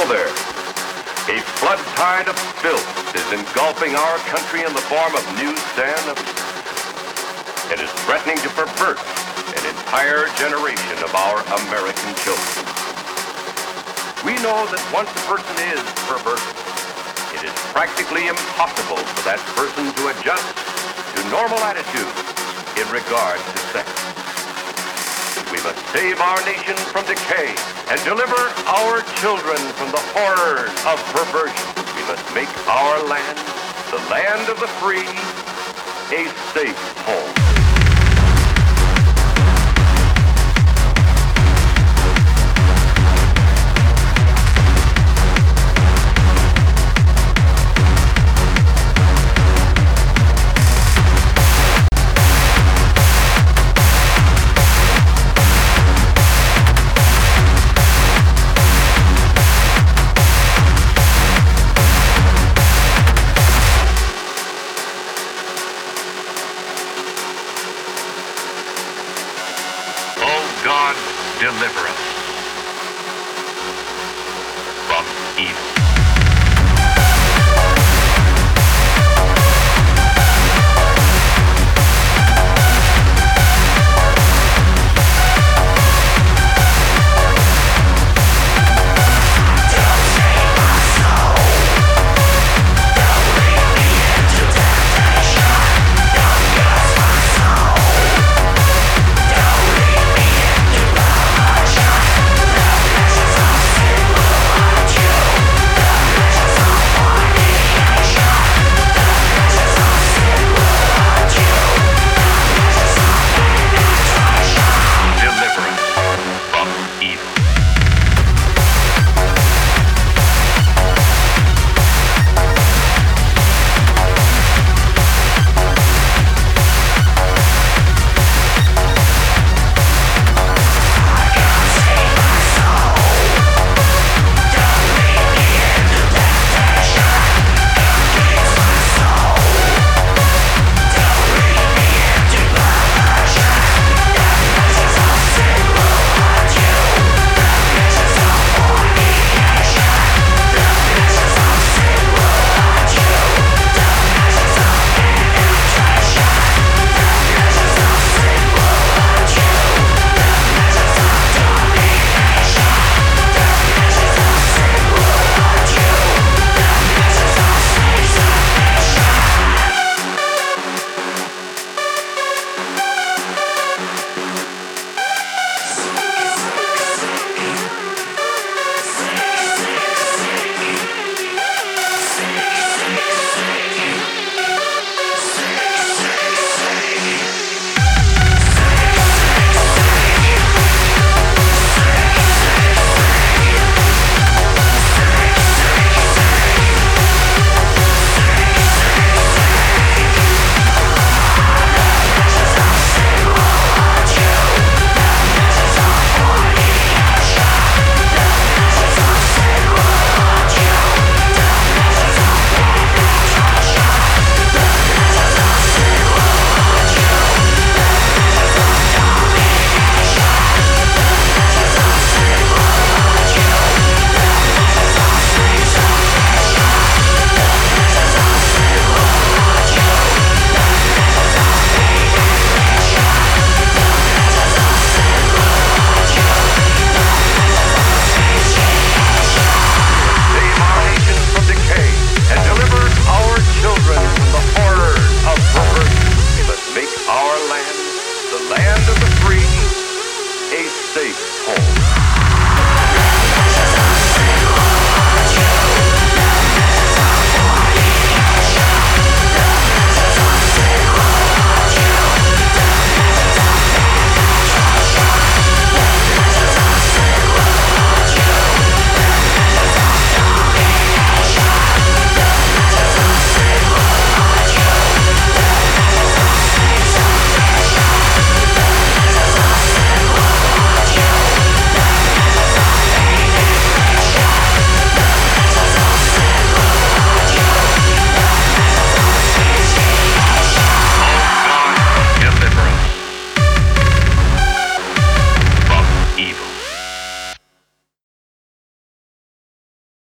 Hello there. A flood tide of filth is engulfing our country in the form of newsstand abuse. It is threatening to pervert an entire generation of our American children. We know that once a person is perverted, it is practically impossible for that person to adjust to normal attitudes in regard to sex. We must save our nation from decay and deliver our children from the horrors of perversion. We must make our land, the land of the free, a safe home. God, deliver us from evil.